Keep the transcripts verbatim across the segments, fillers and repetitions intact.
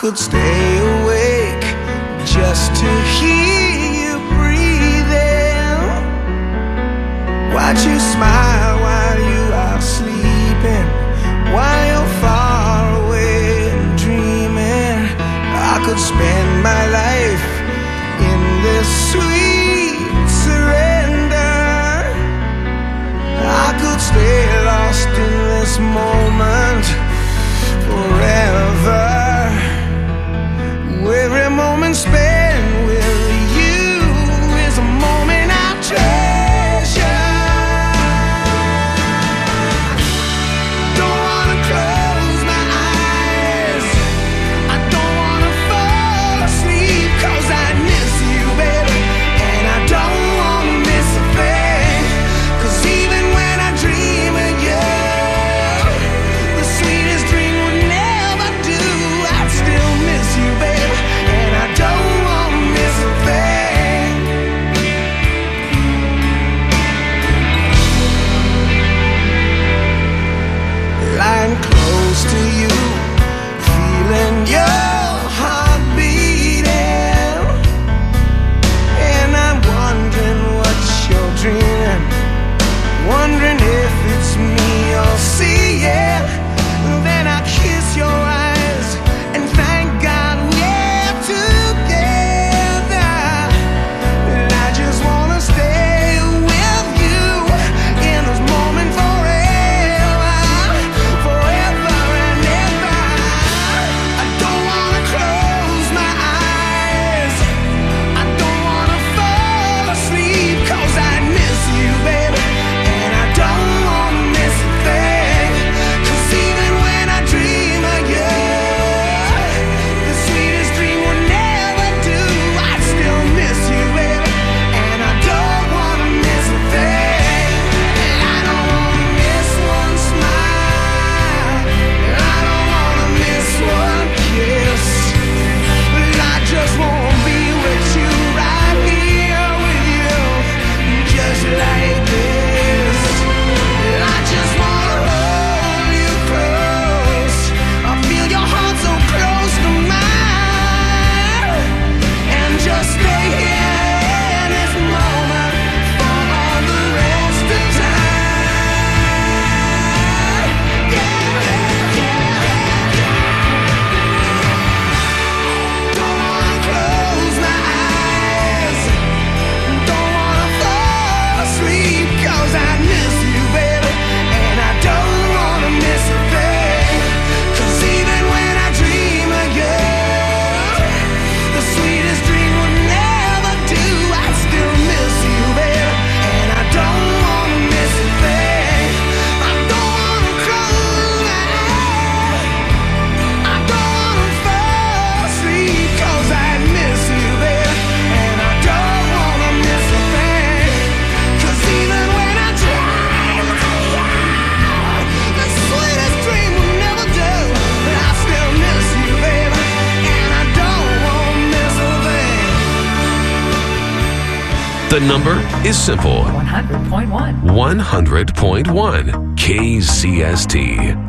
could stay awake just to hear you breathing. Watch you smile while you are sleeping, while you're far away and dreaming. I could spend my life in this sweet surrender. I could stay lost in this moment forever. Every moment spent with you is a moment I treasure. Don't wanna close my eyes, I don't wanna fall asleep, 'cause I miss you, baby, and I don't wanna miss a thing. 'Cause even when I dream of you, the sweetest dream would never do. I'd still miss you, baby, and I don't wanna miss a thing. Lying close to you, feeling your heart beating, and I'm wondering what you're dreaming, wondering if it's me you're seeing. Then I kiss your eyes and thank God we're together. And I just wanna stay with you in this moment forever, forever and ever. I don't wanna close my eyes, I don't wanna fall asleep, 'cause I miss you, baby, and I don't wanna miss a thing. 'Cause even when I dream of you, the sweetest dream would never do. I'd still miss you, baby, and I don't wanna miss a thing. And I don't wanna miss one smile, and I don't wanna miss one kiss, but I just wanna be with you, right here with you, just like this. And I just wanna hold you close, I feel your heart so close to mine, and just stay here in this moment for all the rest of time. Yeah, yeah, yeah, yeah. Don't wanna close my eyes, don't wanna fall asleep, 'cause I miss you, baby, and I don't wanna miss a thing. 'Cause even when I dream of you, the sweetest dream would never do. I still miss you, baby, and I don't wanna miss a thing. I don't wanna close my eyes, I don't wanna fall asleep, 'cause I miss you, baby, and I don't wanna miss a thing. 'Cause even when I dream of you, the sweetest dream will never do. But I still miss you, baby, and I don't wanna miss a thing. The number is simple. one hundred point one. one hundred point one K C S T.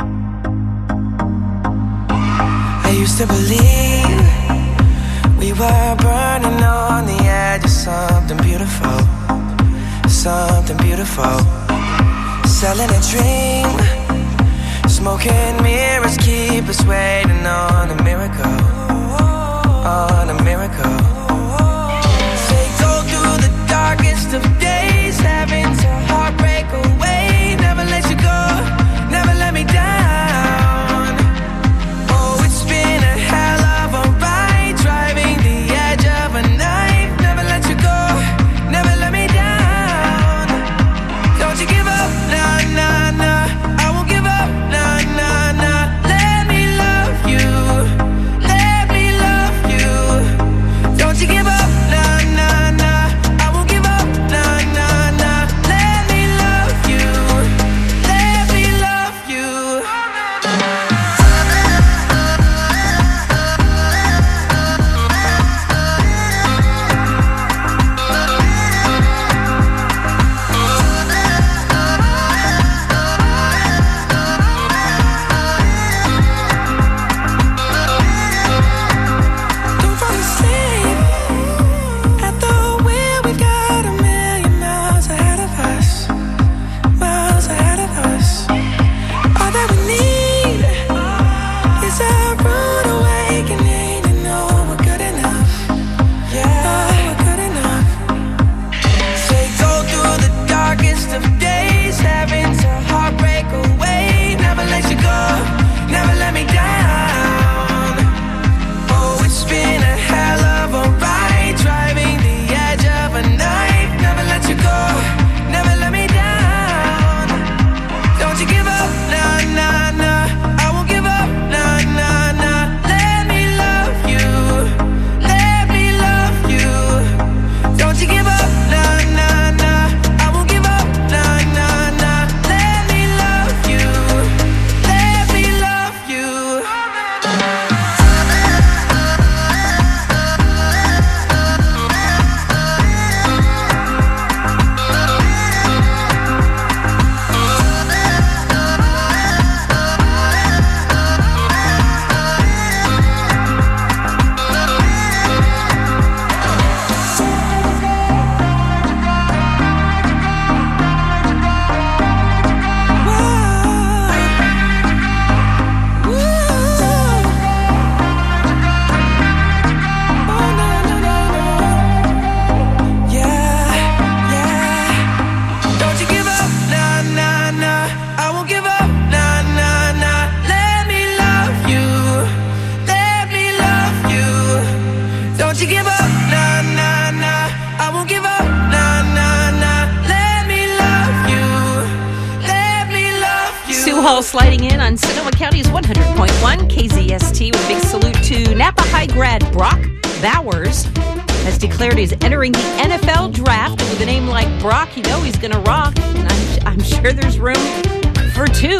I used to believe we were burning on the edge of something beautiful, something beautiful. Selling a dream, smoking mirrors keep us waiting on a miracle, on a miracle. Say go through the darkest of days, having to heartbreak away. Never let you go, never let me down. Oh, it's been a hell of a ride, driving the edge of a knife. Never let you go, never let me down. Don't you give up, nah, nah, nah. I won't give up, nah, nah, nah. Let me love you, let me love you. Don't you give up, nah, nah, nah. I won't give up, nah, nah, nah. Let Hall sliding in on Sonoma County's one hundred point one K Z S T with a big salute to Napa High grad Brock Bowers. Has declared he's entering the N F L draft. And with a name like Brock, you know he's going to rock. And I'm, I'm sure there's room for two.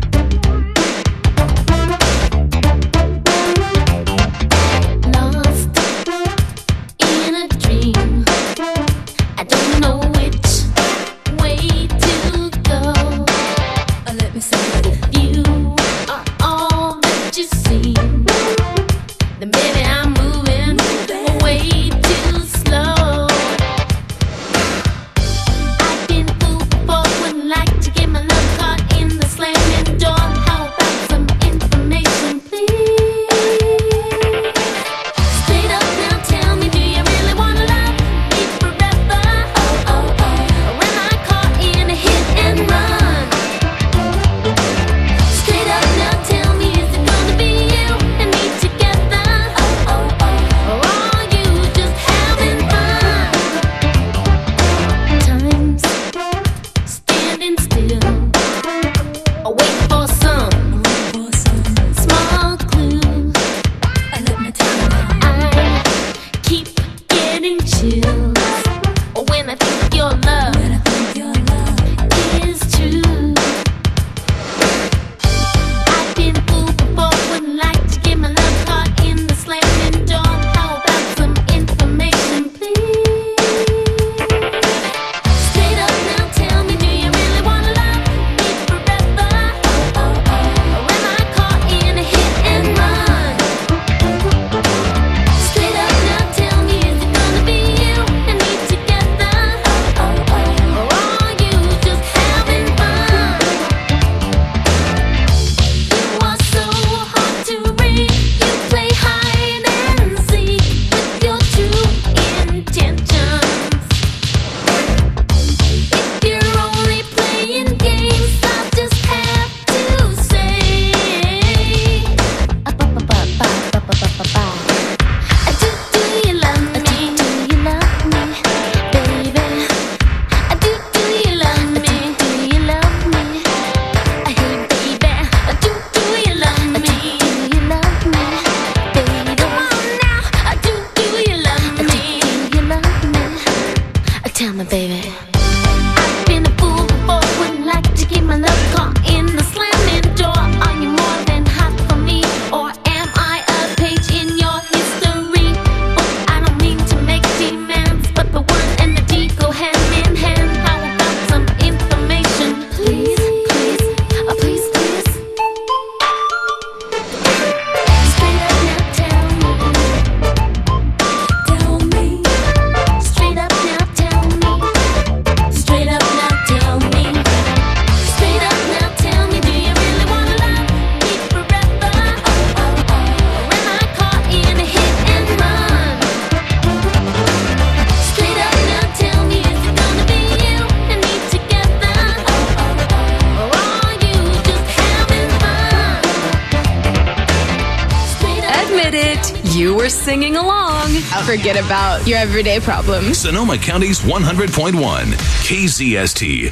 You were singing along. Forget about your everyday problems. Sonoma County's one hundred point one K Z S T.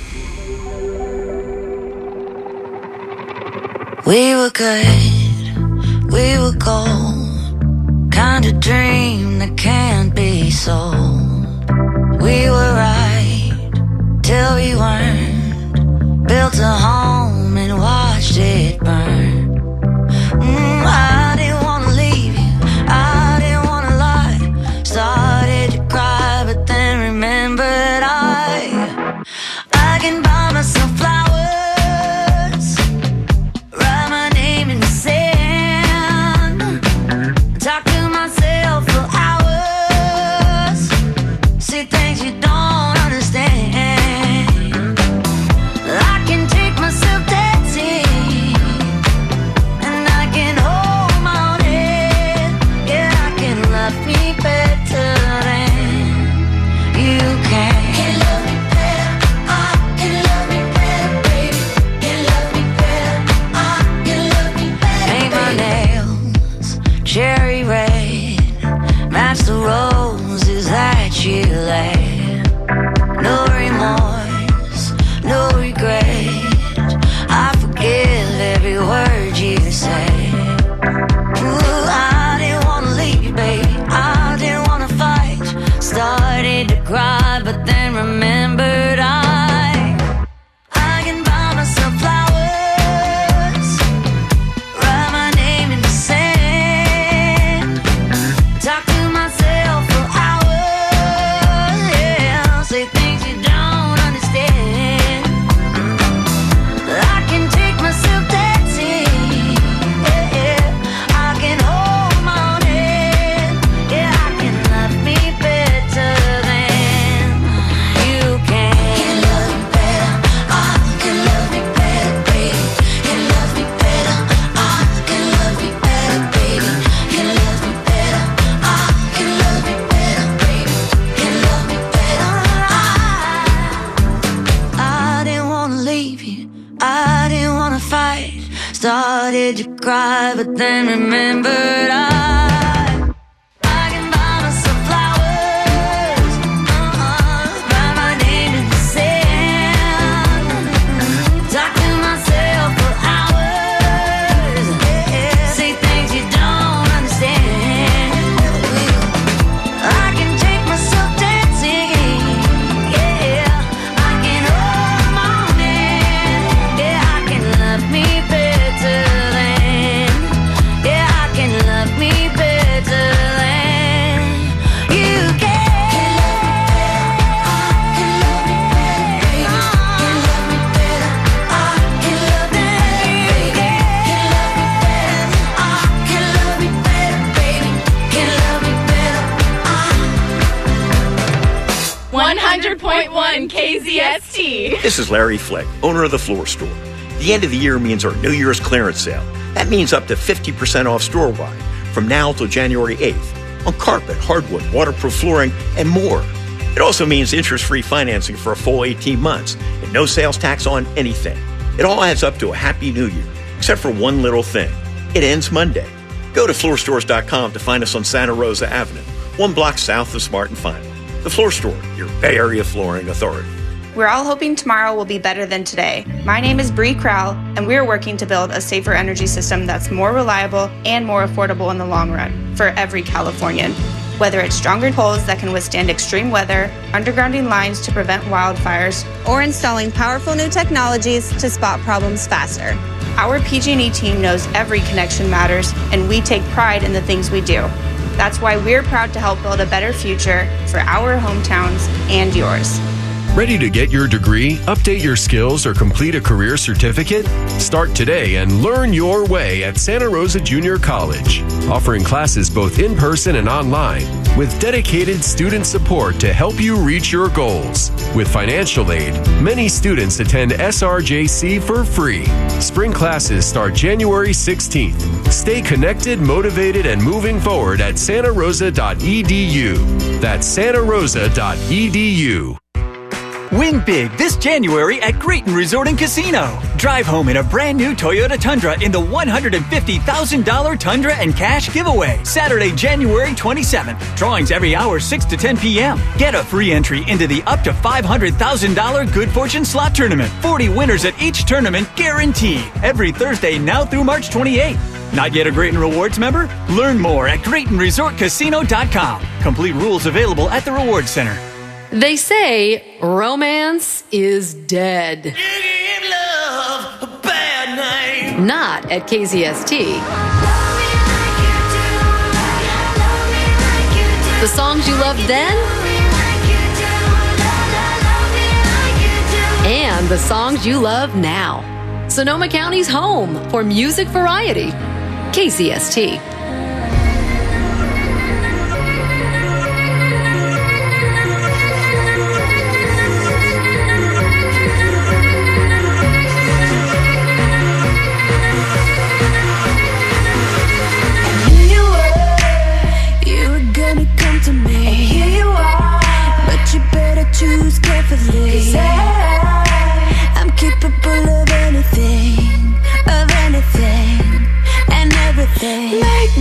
We were good, we were gold, kind of dream that can't be sold. We were right till we weren't, built a home and watched it burn. Mm, I didn't wanna leave you, I didn't wanna lie. Started to cry, but then remembered I I can buy myself flowers, write my name in the sand, talk to myself for hours, see things you don't understand. I can take myself dancing, and I can hold my own head. Yeah, I can love me better than you can. Can love me better, I can love me better. Started to cry, but then remembered I, I can buy myself flowers, uh-uh, write my name in the sand, talk to myself for hours, yeah, say things you don't understand. I can take myself dancing, yeah, I can hold the morning, yeah, I can love me better than, yeah, I can love me better than you can. Can love me better, I can love me better, I can love me better, baby, can love me better, I one hundred point one K Z S T. This is Larry Flick, owner of The Floor Store. The end of the year means our New Year's clearance sale. That means up to fifty percent off store-wide from now till January eighth on carpet, hardwood, waterproof flooring, and more. It also means interest-free financing for a full eighteen months and no sales tax on anything. It all adds up to a happy new year, except for one little thing. It ends Monday. Go to floor stores dot com to find us on Santa Rosa Avenue, one block south of Smart and Final. The Floor Store, your Bay Area flooring authority. We're all hoping tomorrow will be better than today. My name is Bree Crowell, and we're working to build a safer energy system that's more reliable and more affordable in the long run for every Californian. Whether it's stronger poles that can withstand extreme weather, undergrounding lines to prevent wildfires, or installing powerful new technologies to spot problems faster. our P G and E team knows every connection matters, and we take pride in the things we do. That's why we're proud to help build a better future for our hometowns and yours. Ready to get your degree, update your skills, or complete a career certificate? Start today and learn your way at Santa Rosa Junior College, offering classes both in person and online, with dedicated student support to help you reach your goals. With financial aid, many students attend S R J C for free. Spring classes start January sixteenth. Stay connected, motivated, and moving forward at santa rosa dot e d u. That's santa rosa dot e d u. Win big this January at Grayton Resort and Casino. Drive home in a brand new Toyota Tundra in the one hundred fifty thousand dollars Tundra and Cash giveaway. Saturday, January twenty-seventh. Drawings every hour, six to ten p.m. Get a free entry into the up to five hundred thousand dollars Good Fortune Slot Tournament. forty winners at each tournament guaranteed. Every Thursday now through March twenty-eighth. Not yet a Grayton Rewards member? Learn more at Grayton Resort Casino dot com. Complete rules available at the Rewards Center. They say romance is dead. You give love a bad name. Not at K Z S T. The songs you loved then and the songs you love now. Sonoma County's home for music variety. K Z S T. Choose carefully, 'cause I, I'm capable of anything, of anything, and everything. Make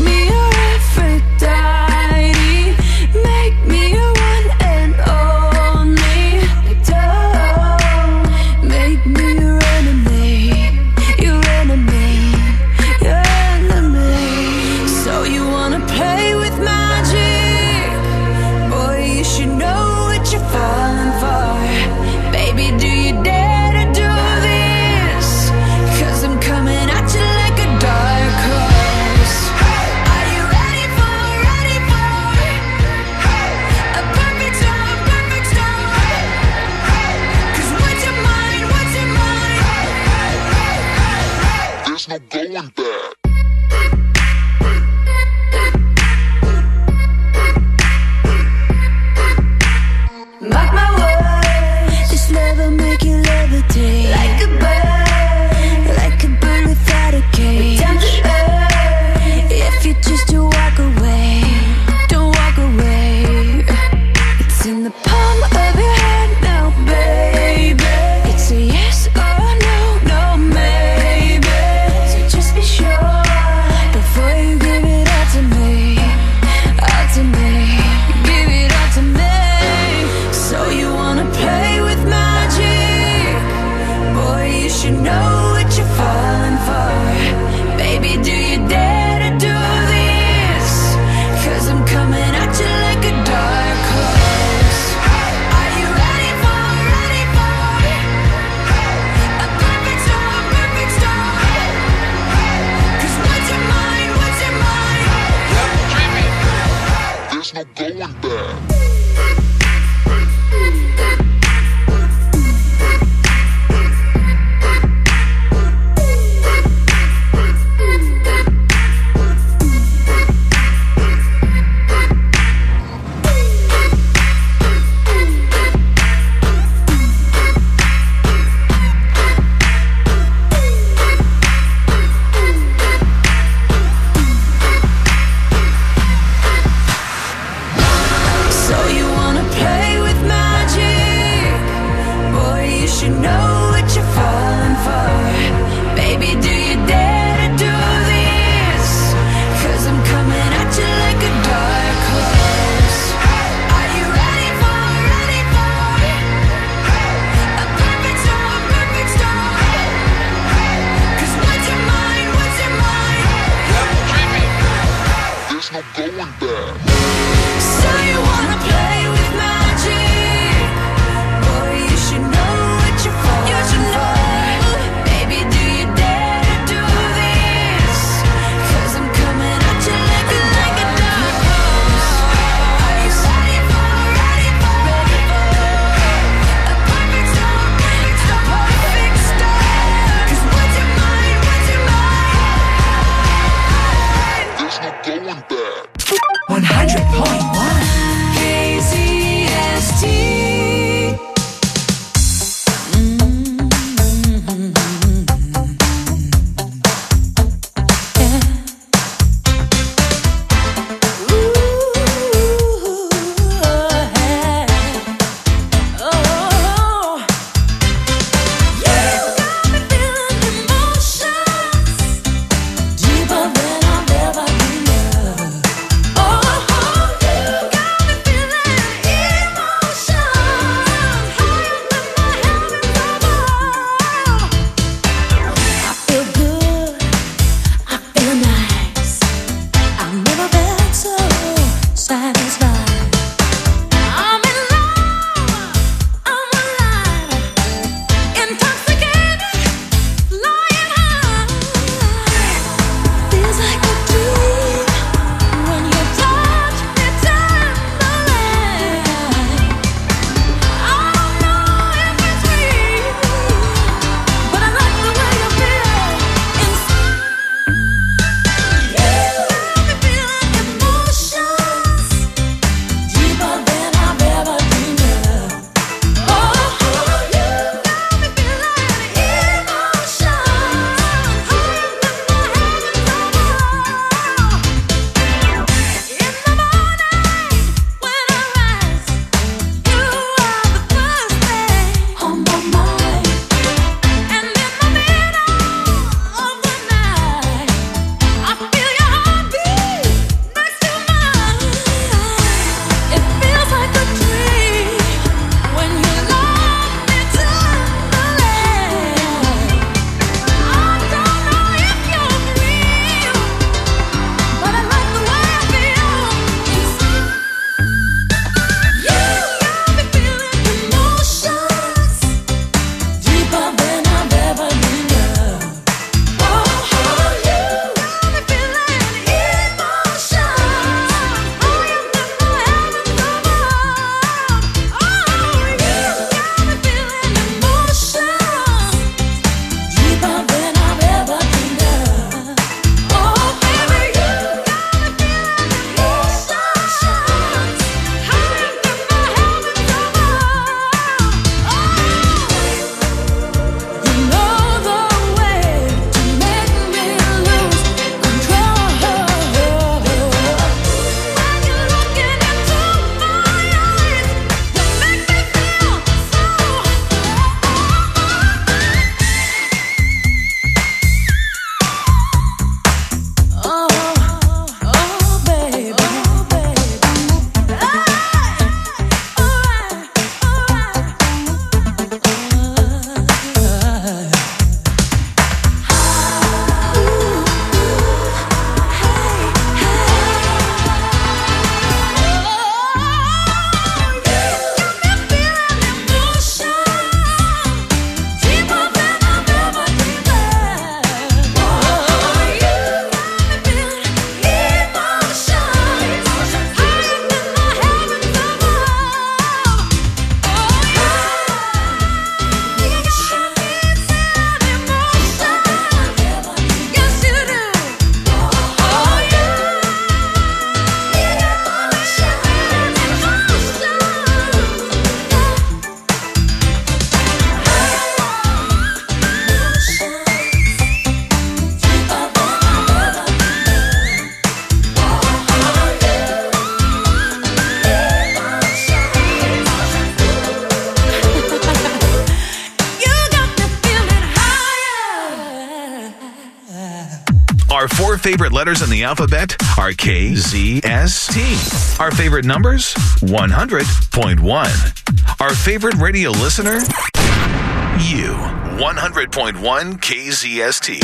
Our four favorite letters in the alphabet are K, Z, S, T. Our favorite numbers? one hundred point one. Our favorite radio listener? You. one hundred point one K Z S T.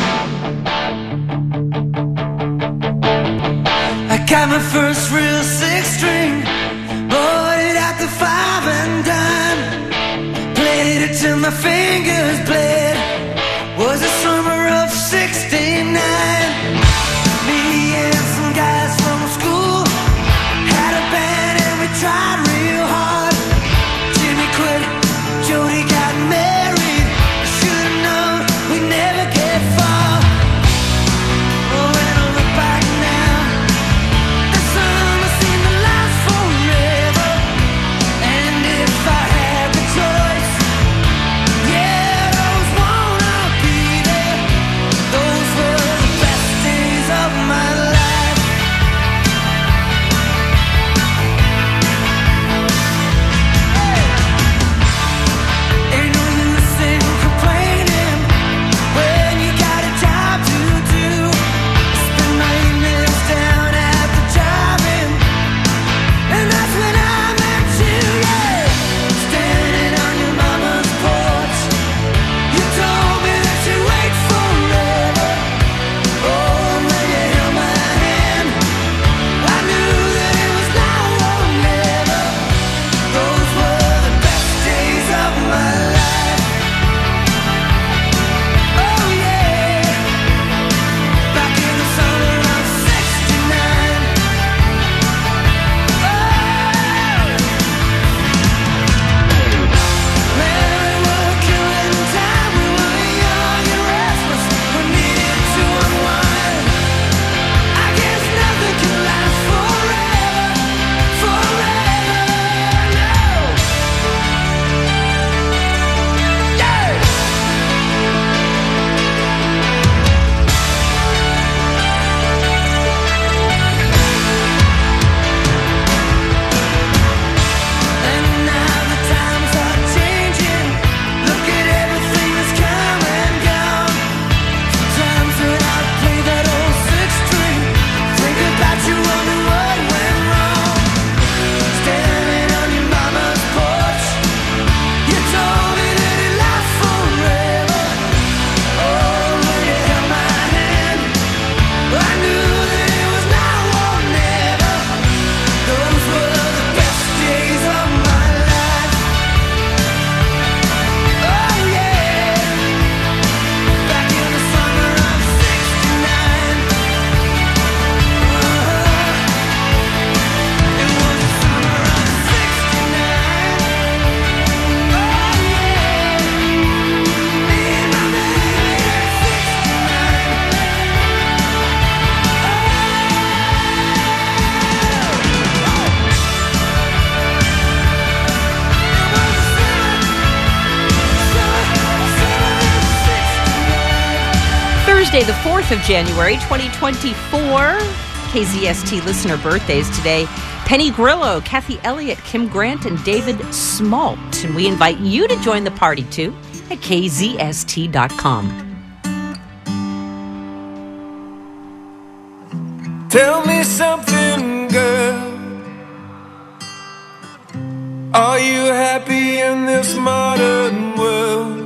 I got my first real six string, bought it at the five and dime, played it till my fingers bled. Was the summer of sixty-nine. Me and some guys from school had a band and we tried real hard. Jimmy quit, Jody got married. Should've known we'd never get far. Oh, when I look back now, the summer seemed to last forever. And if I had the choice, yeah, those wanna be there. Those were the best days of my life. Ain't no use in complaining when you got a job to do. Spend my evenings down at the drive-in, and that's when I met you, yeah. Standing on your mama's porch, you told me that you'd wait forever. Oh, when you held my hand, I knew that it was now or never. Those were the best days of my life. Oh yeah, back in the summer of sixty-nine. Man, we were killing time. We were young and restless. We needed to unwind. I guess nothing can last forever, forever, no. Yeah. And now the times are changing. Look at everything that's come and gone. Sometimes when I play that old six string, think about you, wonder what went wrong. Standing on your mama's porch, you told me that it lasts forever. Oh, when you held my hand, I knew that it was now or never. Those were the best days of my life. Oh yeah, back in the summer of sixty-nine. It was the summer of sixty-nine. Oh yeah, me and my baby at sixty-nine. Thursday, the fourth of January, twenty twenty-four. K Z S T listener birthdays today. Penny Grillo, Kathy Elliott, Kim Grant, and David Smalt. And we invite you to join the party, too, at K Z S T dot com. Tell me something, girl. Are you happy in this modern world?